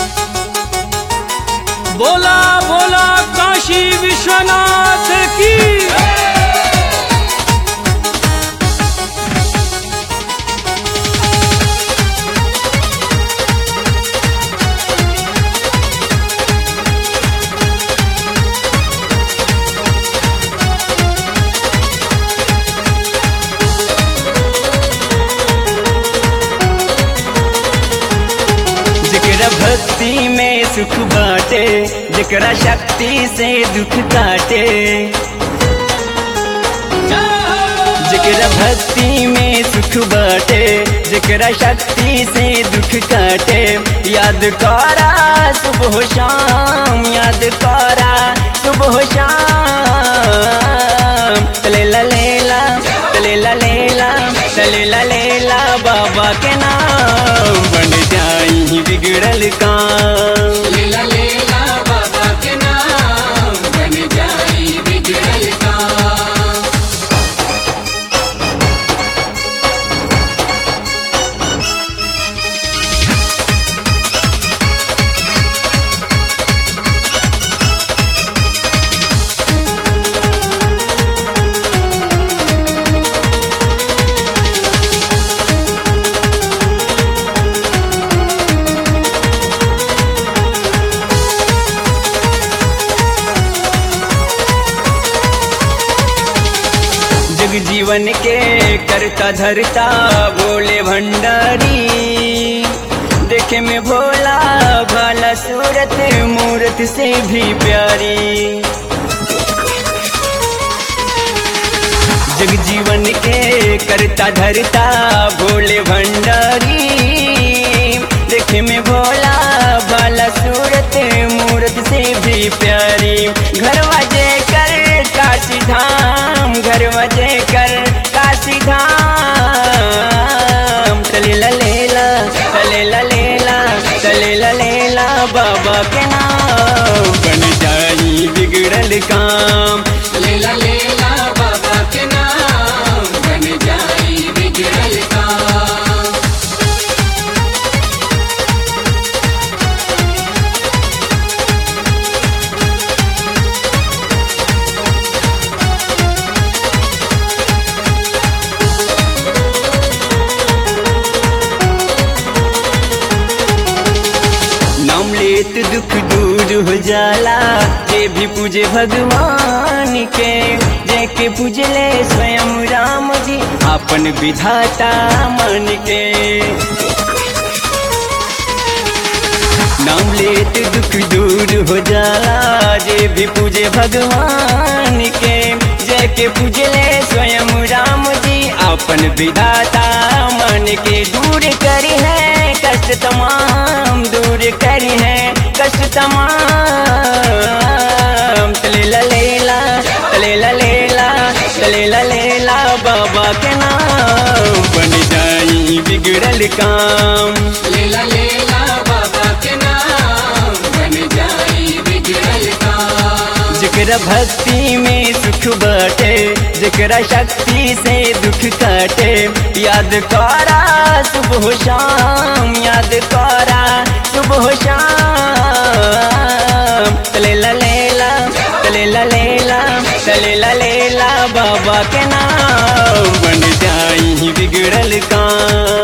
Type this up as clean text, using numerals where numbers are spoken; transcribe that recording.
बोला बोला काशी विश्वनाथ की। जेकरा भक्ति में सुख बाटे, जेकरा शक्ति से दुख काटे। जेकरा भक्ति में सुख बाटे, जेकरा शक्ति से दुख काटे। याद करा सुबह शाम, याद करा सुबह शाम। तलेला लेला तलेला लेला तलेला लेला बाबा के नाम, बन जाई बिगड़ल काम। लीला लीला बाबा के नाम, बन जाई बिगड़ल काम। जग जीवन के करता धरता भोले भंडारी। देखे में भोला भाला सूरत, मूरत से भी प्यारी। जग जीवन के करता धरता भोले भंडारी। देखे में भोला भाला सूरत, मूरत से भी प्यारी। घर वजे कर काशी धाम, घर वजे कर काशी धाम। तलेला लेला तलेला लेला तलेला लेला बाबा के नाम, बन जाई बिगड़ल काम। लीला लीला बाबा के नाम, बन जाई बिगड़ल काम। नाम लेत दुख दूर हो जाला, जे भी पूजे भगवान के। जेके पूजले स्वयं राम जी, आपन विधाता मन के। नाम लेत दुख दूर हो जाला, जे भी पूजे भगवान के। जेके पूजले स्वयं राम जी, आपन विधाता मन के। दूर करी है कष्ट तमाम, दूर करी है कष्ट तमाम। तलेला लेला तलेला लेला तलेला लेला बाबा के नाम, बन जाई बिगड़ल काम। लीला लीला बाबा के नाम, बन जाई बिगड़ल काम। जेकरा भक्ति में सुख बाटे, जेकरा शक्ति से दुख काटे। याद करा सुबह शाम, याद करा सुबह शाम। तलेला लेला तलेला लेला तलेला लेला बाबा के नाम, बन जाई बिगड़ल काम।